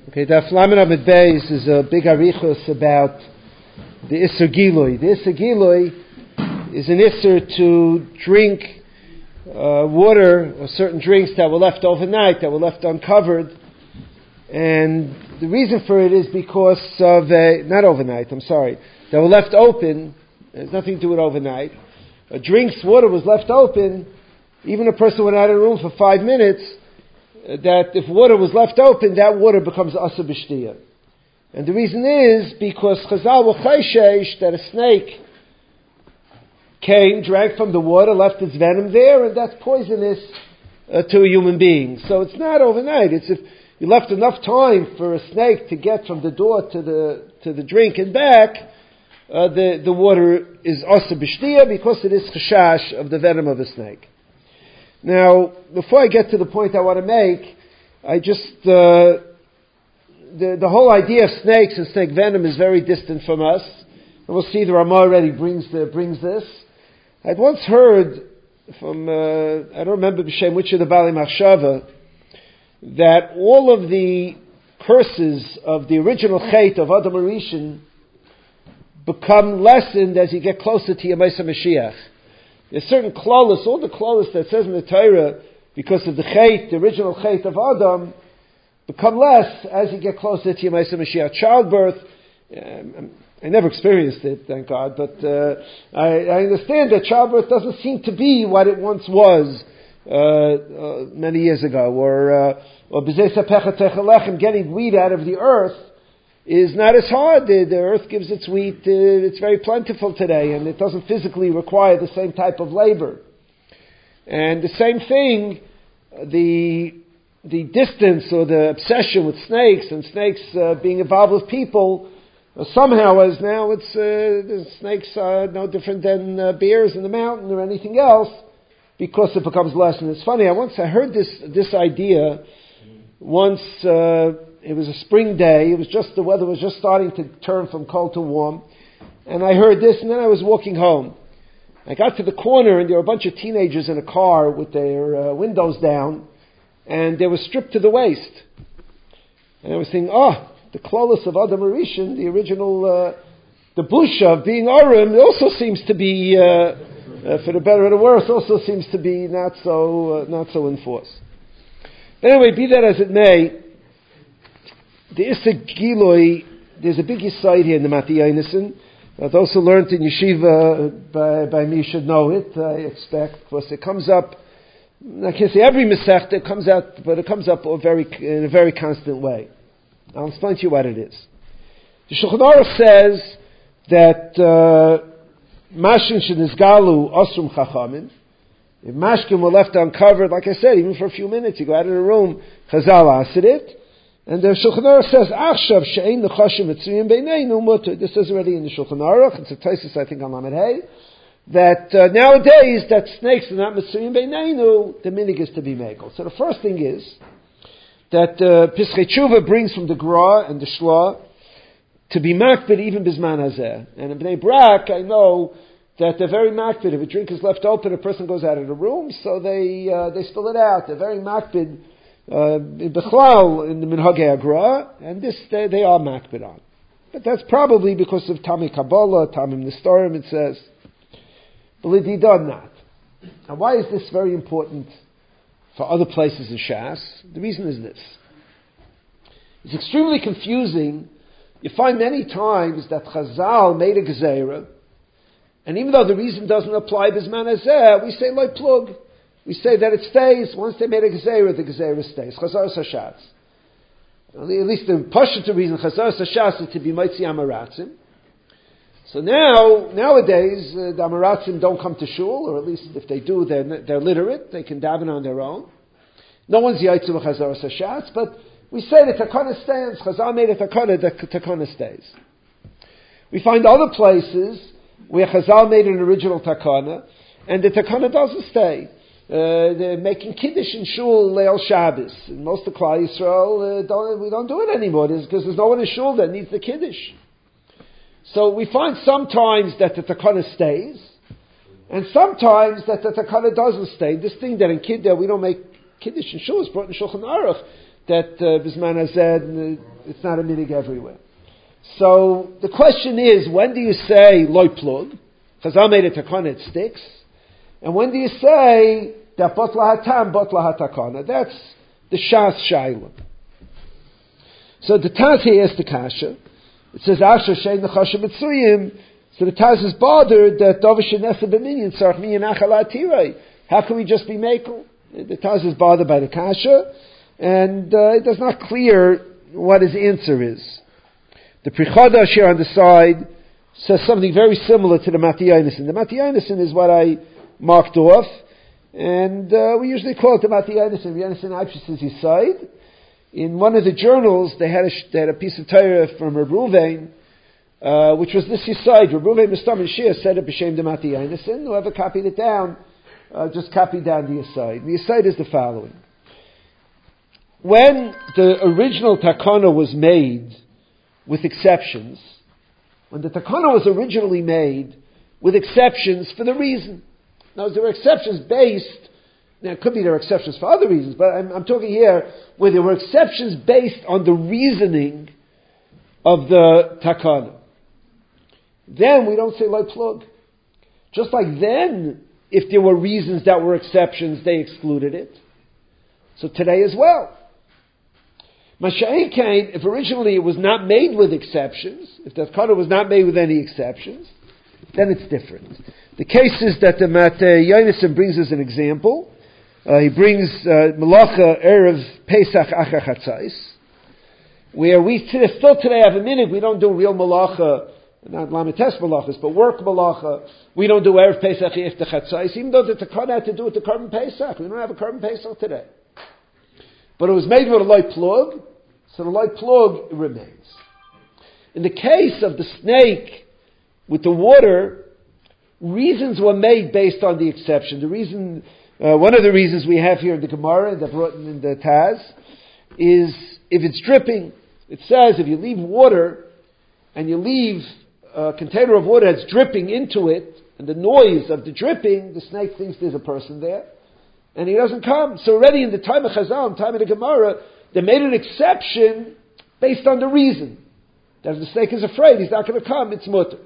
Okay, the Aflamin Amid Beis is a big arichos about the Isser Gilui. The Isser Gilui is an Isser to drink water or certain drinks that were left overnight, that were left uncovered. And the reason for it is because of, not overnight, that were left open. There's nothing to do with overnight. A drink's water was left open, even a person went out of the room for 5 minutes, that if water was left open, that water becomes asa b'shtiyah. And the reason is because Chazal were chayshesh that a snake came, drank from the water, left its venom there, and that's poisonous to a human being. So it's not overnight. It's if you left enough time for a snake to get from the door to the drink and back, the water is asa b'shtiyah because it is chashash of the venom of a snake. Now, before I get to the point I want to make, the whole idea of snakes and snake venom is very distant from us. And we'll see the Ramah already brings this. I'd once heard from, I don't remember b'shem which of the Bali Machshava, that all of the curses of the original Chet of Adam HaRishon become lessened as you get closer to Yemei Mashiach. There's certain klolos, all the klolos that says in the Torah, because of the Chet, the original Chet of Adam, become less as you get closer to Yemei Mashiach. Childbirth, I never experienced it, thank God, but I understand that childbirth doesn't seem to be what it once was many years ago. Or b'zei sapecha techalechem, getting wheat out of the earth is not as hard. The earth gives its wheat, it's very plentiful today, and it doesn't physically require the same type of labor. And the same thing, the distance or the obsession with snakes and snakes being involved with people, somehow as now the snakes are no different than bears in the mountain or anything else, because it becomes less. And it's funny, I heard this idea once. It was a spring day. The weather was just starting to turn from cold to warm. And I heard this, and then I was walking home. I got to the corner, and there were a bunch of teenagers in a car with their windows down, and they were stripped to the waist. And I was thinking, the klolos of Adam HaRishon, the original, the busha of being Arim, also seems to be, for the better or the worse, also seems to be not so in force. But anyway, be that as it may, the Isser Gilui, there's a big side here in the Mati Yonason. Those who learned in yeshiva by me should know it, I expect, because it comes up, I can't say every Masechta it comes out, but it comes up in a very constant way. I'll explain to you what it is. The Shulchan Aruch says that Mashkin Shenizgalu Osrum Chachamim. If Mashkin were left uncovered, like I said, even for a few minutes, you go out of the room, Chazal asked it. And the Shulchan Aruch says, "Achshav she'ein nechashim mitzrayim beineinu mutter." This is already in the Shulchan Aruch. It's a Tosfos, I think, on Lamed Hey. That nowadays, that snakes are not mitzrayim beineinu, the minig is to be megal. So the first thing is that Pischei Tshuva brings from the Gra and the Shla to be makbid even bisman hazeh. And in Bnei Brak, I know that they're very makbid. If a drink is left open, a person goes out of the room, so they spill it out. They're very makbid. In Bechlal, in the Minhagei Agra, and this they are makbid on. But that's probably because of Tami Kabbalah, Tamim Nistorim, it says. But Lidida not. Now why is this very important for other places in Shas? The reason is this. It's extremely confusing. You find many times that Chazal made a Gezerah, and even though the reason doesn't apply Bisman Hazeh, we say Loi Plug. We say that it stays. Once they made a Gezerah, the Gezerah stays. Chazaras Hashatz. At least the Pashut reason Chazaras Hashatz is to be Moitzi Amaratzim. So nowadays, the Amaratzim don't come to shul, or at least if they do, they're literate. They can daven on their own. No one's Yaitzu with Chazaras Hashatz, but we say the Takana stands. Chazal made a Takana, the Takana stays. We find other places where Chazal made an original Takana, and the Takana doesn't stay. They're making Kiddush in Shul Leil Shabbos. In most of Klal Yisrael, we don't do it anymore because there's no one in Shul that needs the Kiddush. So we find sometimes that the Takana stays, and sometimes that the Takana doesn't stay. This thing that in Kiddush we don't make Kiddush in Shul is brought in Shulchan Aruch, that Bisman Hazeh it's not a minig everywhere. So the question is, when do you say loy plug? Chazal made a takana, it sticks. And when do you say that botla hatam, botla hatakana? That's the shas shayla. So the Taz here asks the kasha. It says Asher shein nechasha mitzuyim. So the Taz is bothered that Dovish Nesa b'minyan tzarich minyan achal atirei. How can we just be mekel? The Taz is bothered by the kasha, and it does not clear what his answer is. The Pri Chadash here on the side says something very similar to the Mati Yonason. The Mati Yonason is what I marked off, and we usually call it the Mati Yonason. Yonason Aipshis is his side. In one of the journals, they had a piece of Torah from Reb Ruvain, which was this Yisayid. Reb Ruvain Mistam and Shia said it b'shem the Mati Yonason. Whoever copied it down, just copied down the Yisayid. The Yisayid is the following. When the original takana was made with exceptions, when the takana was originally made with exceptions for the reason. Now, there were exceptions based, now it could be there were exceptions for other reasons, but I'm talking here where there were exceptions based on the reasoning of the takana. Then we don't say loy plug. Just like then, if there were reasons that were exceptions, they excluded it. So today as well. Masha'in came, if originally it was not made with exceptions, if the takana was not made with any exceptions, then it's different. The case is that the Mate Yonason brings as an example. He brings Malacha Erev Pesach Achar Chatzais, where we still today have a minute. We don't do real Malacha, not Lamites Malachas, but work Malacha. We don't do Erev Pesach After Chatzais, even though the takana had to do with the Korban Pesach. We don't have a Korban Pesach today. But it was made with a loy plug, so the loy plug remains. In the case of the snake with the water, reasons were made based on the exception. The reason, one of the reasons we have here in the Gemara that brought in the Taz is if it's dripping. It says if you leave water and you leave a container of water that's dripping into it, and the noise of the dripping, the snake thinks there's a person there. And he doesn't come. So already in the time of Chazal, time of the Gemara, they made an exception based on the reason. That if the snake is afraid, he's not going to come, it's mutter.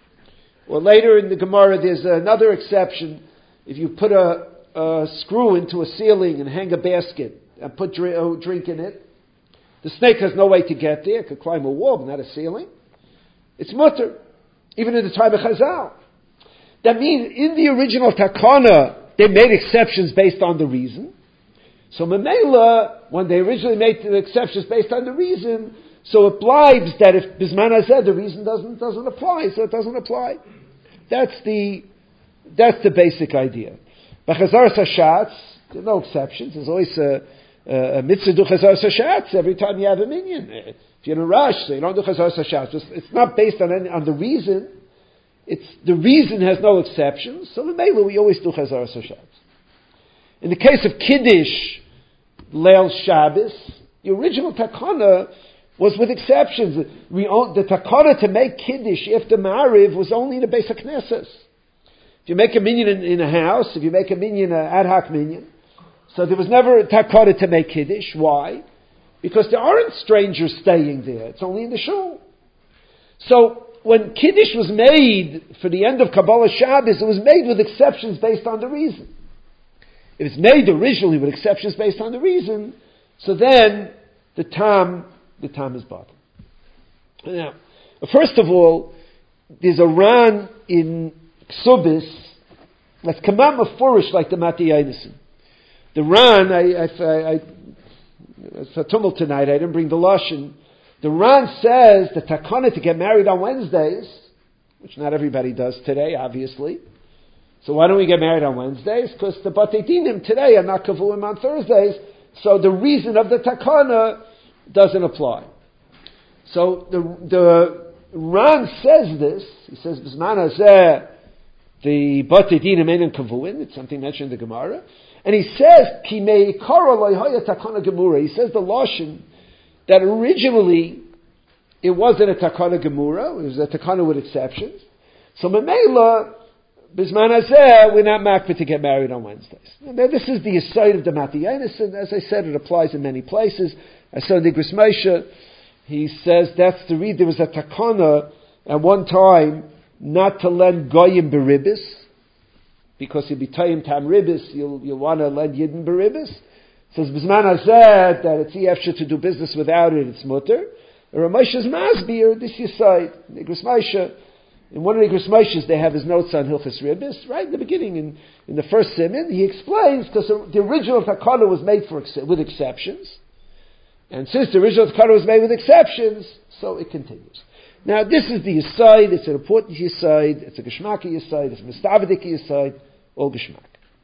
Or later in the Gemara, there's another exception. If you put a screw into a ceiling and hang a basket and put drink in it, the snake has no way to get there. It could climb a wall, but not a ceiling. It's mutter. Even in the time of Chazal. That means in the original takana, they made exceptions based on the reason. So Memela, when they originally made the exceptions based on the reason, so it blibes that if Bisman Hazeh, the reason doesn't apply, so it doesn't apply. That's the basic idea. By Chazar Sashatz, there are no exceptions. There's always a mitzvah do Chazar Sashatz every time you have a minyan. If you're in a rush, so you don't do Chazar Sashatz. It's not based on the reason. It's the reason has no exceptions, so the Mela we always do Chazar Sashatz. In the case of Kiddush, Leil Shabbos, the original takana was with exceptions. The takana to make Kiddush after Ma'ariv was only in the Beis HaKnesses. If you make a minyan in a house, if you make a minyan, an ad hoc minyan, so there was never a takana to make Kiddush. Why? Because there aren't strangers staying there. It's only in the shul. So, when Kiddush was made for the end of Kabbalah Shabbos, it was made with exceptions based on the reason. If it's made originally with exceptions based on the reason, so then the tam is bottom. Now, first of all, there's a ran in Ksubis that's kamam mafurish like the Mati Yonason. The ran, it's a tumult tonight, I didn't bring the Lashon. The Ran says the takana to get married on Wednesdays, which not everybody does today, obviously. So why don't we get married on Wednesdays? Because the Batei Dinim today are not kavuim on Thursdays, so the reason of the takana doesn't apply. So the Ran says this. He says, "B'zman hazeh the Batei Dinim ain't kavuim." It's something mentioned in the Gemara, and he says, "Ki meikara lo haya takana gemura." He says the lashon that originally it wasn't a takana gemura, it was a takana with exceptions. So Memela, Bisman Hazeh, we're not makbid to get married on Wednesdays. Now this is the aside of the Mati Yonason, and as I said, it applies in many places. I saw the Gris Moshe, he says that's the reason there was a takana at one time not to lend goyim beribis, because you'll be tayim tam ribis, you'll want to lend yidden beribis. Says Bisman said that it's efshar to do business without it, it's mutter. Ramesha's masbir, this yisayid, Nigros Moshe. In one of the Nigros Moshes, they have his notes on Hilchas Ribis, right in the beginning, in the first siman, he explains, because the original takana was made with exceptions. And since the original takana was made with exceptions, so it continues. Now, this is the yisayid, it's an important yisayid, it's a geshmaki yisayid, it's a mistavdik yisayid, all geshmak.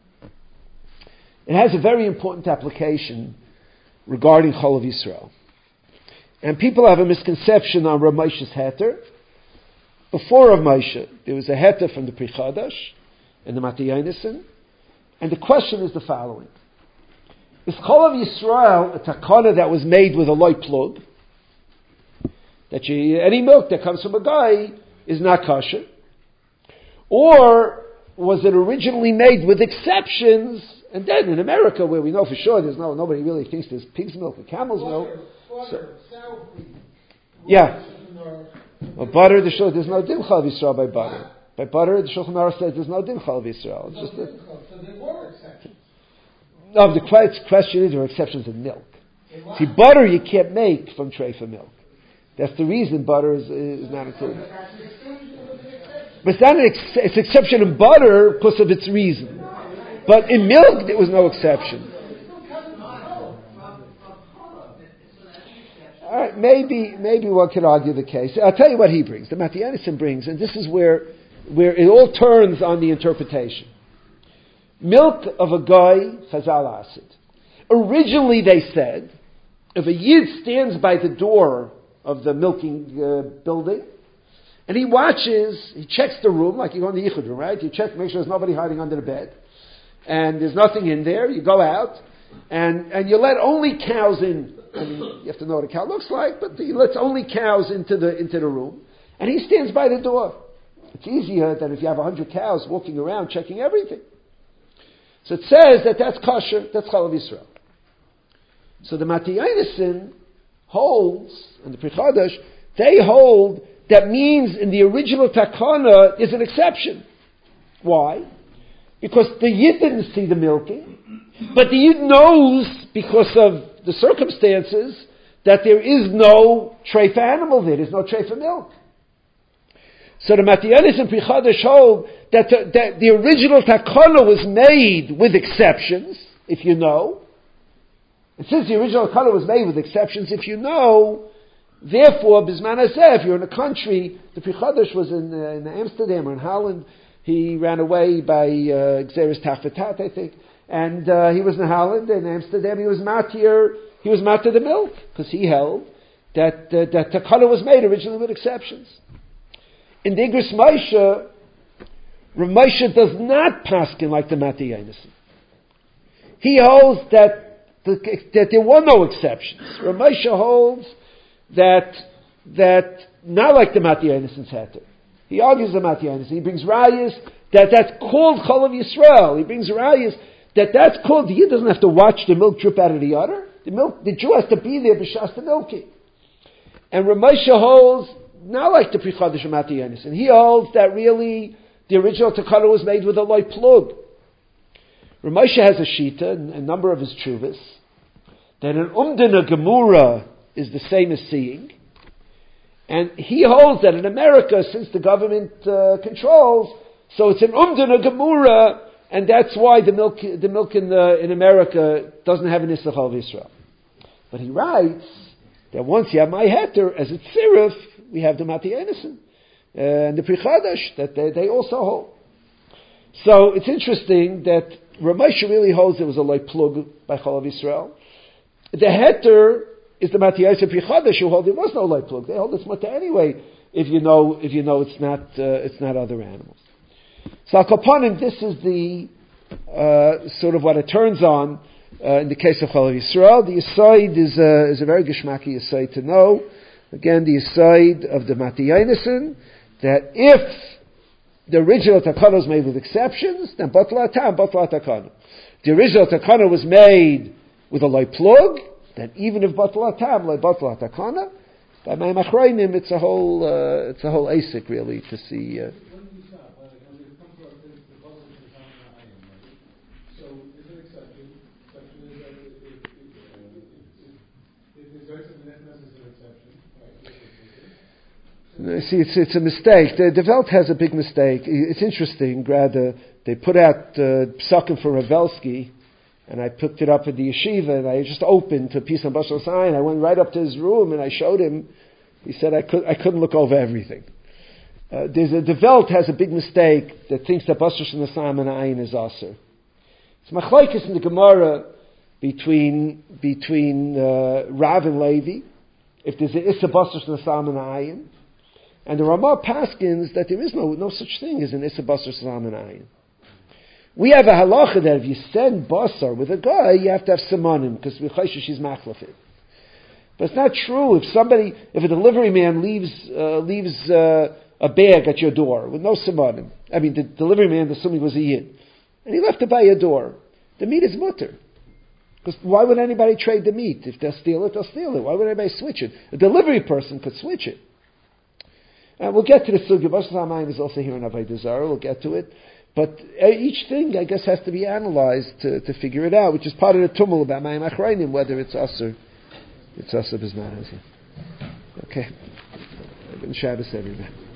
It has a very important application regarding Chol of Yisrael. And people have a misconception on Rav Moshe's heter. Before Rav Moshe, there was a heter from the Pri Chadash and the Matei Yonason. And the question is the following. Is Chol of Yisrael a takana that was made with a loy plug? That any milk that comes from a guy is not kosher? Or was it originally made with exceptions? And then in America, where we know for sure nobody really thinks there's pig's milk or camel's milk. Yeah. Well, butter, there's no din chal v'Yisrael by butter. By butter, the Shulchan Aruch says there's no din chal v'Yisrael. So there were exceptions. No, the question is there are exceptions in milk. See, butter you can't make from treifa milk. That's the reason butter is not included. But it's an exception in butter because of its reason. But in milk, there was no exception. All right, maybe one could argue the case. I'll tell you what he brings. The Matei Yonason brings, and this is where it all turns on the interpretation. Milk of a guy, chazal acid. Originally, they said, if a yid stands by the door of the milking building, and he checks the room, like you go in the yichud room, right? You check, make sure there's nobody hiding under the bed, and there's nothing in there. You go out, and you let only cows in. I mean, you have to know what a cow looks like, but he lets only cows into the room, and he stands by the door. It's easier than if you have 100 cows walking around checking everything. So it says that's kosher, that's Chol of Yisrael. So the Matei Yonason holds, and the Pri Chadash, they hold that means in the original takana is an exception. Why? Because the Yid didn't see the milking, but the Yid knows, because of the circumstances, that there is no treifa animal there's no treifa milk. So the Matei Yonason and Pri Chadash hold that the original takana was made with exceptions, if you know. And since the original takana was made with exceptions, if you know, therefore, Bisman Hazeh, if you're in a country, the Pri Chadash was in Amsterdam or in Holland, he ran away by Xeris Tafetat, I think, and he was in Holland, in Amsterdam, he was matir the milk, because he held that takana was made originally with exceptions. In the Igros Moshe, Rav Moshe does not paskin like the Matei Yonason. He holds that there were no exceptions. Rav Moshe holds that not like the Matei Yonason heter. He argues the Matei Yonason. He brings rayas that's called Chol of Yisrael. He brings rayas that's called. The Yid doesn't have to watch the milk drip out of the udder. The Jew has to be there b'shas the milking. And Rav Moshe holds not like the Pri Chadash and Matei Yonason. He holds that really the original takana was made with a loy plug. Rav Moshe has a shita, a number of his chuvas, that an umdina gemura is the same as seeing. And he holds that in America, since the government controls, so it's an umdina gemura, and that's why the milk in America doesn't have an Issachar of Israel. But he writes that once you have my heter, as it's sirif, we have the Matei Yonason and the Pri Chadash, that they also hold. So it's interesting that Rav Moshe really holds there was a loy plug by Chol of Yisrael. The heter is the Matei Yonason and Pri Chadash who hold there was no loy plug. They hold it's mutter anyway if you know it's not other animals. So Al-Kapanim, this is the sort of what it turns on in the case of Chol of Yisrael. The Yisoid is a very geshmaki Yisoid to know. Again, the Yisoid of the Matei Yonason, that if the original takana was made with exceptions, then batla tam, batla takana. The original takana was made with a loy plug, then even if batla tam, batla takana, By Mayim Achronim, it's a whole ASIC really to see. When do you stop? When it comes to the public is on the item, right? So there's an exception. Exception is that if the judge of the net is an exception, right? See, it's a mistake. The Welt has a big mistake. It's interesting. Rather, they put out Psakim for Ravelsky, and I picked it up at the yeshiva, and I just opened to Pisan Bashal Sayin. I went right up to his room, and I showed him. He said I couldn't look over everything. The Welt has a big mistake that thinks that Bashal Sayin and Ayin is Aser. It's machlokes in the Gemara between Rav and Levi. If there's an Issa Bashal Sayin and Ayin. And the Ramah paskins that there is no such thing as an Issa Basar Salam and Ayin. We have a halacha that if you send Basar with a guy, you have to have Simonim, because she's machlafit. But it's not true. If a delivery man leaves a bag at your door with no Simonim, I mean, the delivery man, assuming was a Yid, and he left it by your door, the meat is mutter. Because why would anybody trade the meat? If they'll steal it, they'll steal it. Why would anybody switch it? A delivery person could switch it. And we'll get to the sugya. Bashal Samayim is also here in Avodah Zarah. We'll get to it. But each thing, I guess, has to be analyzed to figure it out, which is part of the tumul about Mayim Achrayim, whether it's Aser B'zman Hazeh. Okay. Shabbos everybody.